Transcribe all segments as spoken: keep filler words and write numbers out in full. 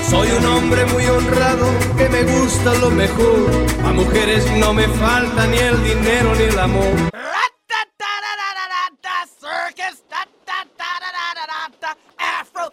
Soy un hombre muy honrado que me gusta lo mejor. A mujeres no me falta ni el dinero ni el amor. Circus, Afro.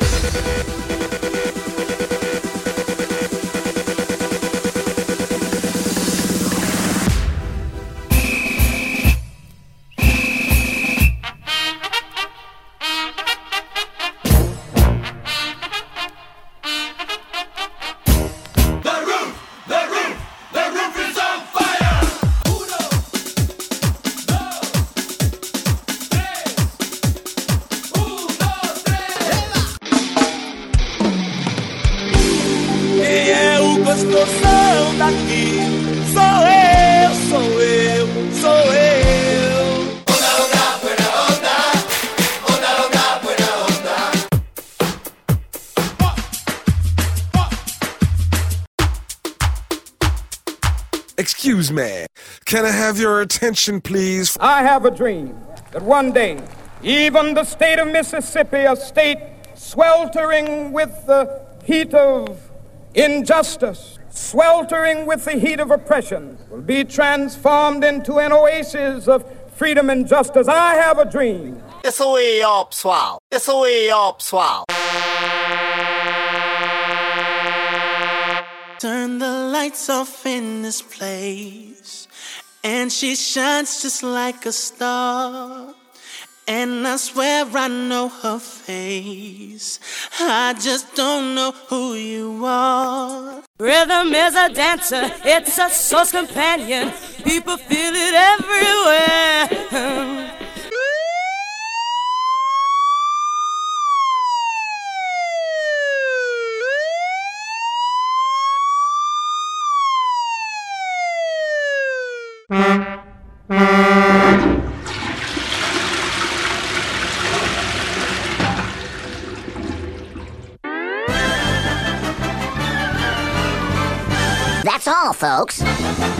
Gostosão daqui, sou eu, sou eu, sou eu. Onda, onda, buena onda, onda, onda, buena onda. Excuse me, can I have your attention, please? I have a dream that one day, even the state of Mississippi, a state sweltering with the heat of injustice, sweltering with the heat of oppression, will be transformed into an oasis of freedom and justice. I have a dream. It's a way up, swell. It's a way up, swell. Turn the lights off in this place, and she shines just like a star. And I swear I know her face, I just don't know who you are. Rhythm is a dancer, it's a soul's companion. People feel it everywhere. That's all, folks.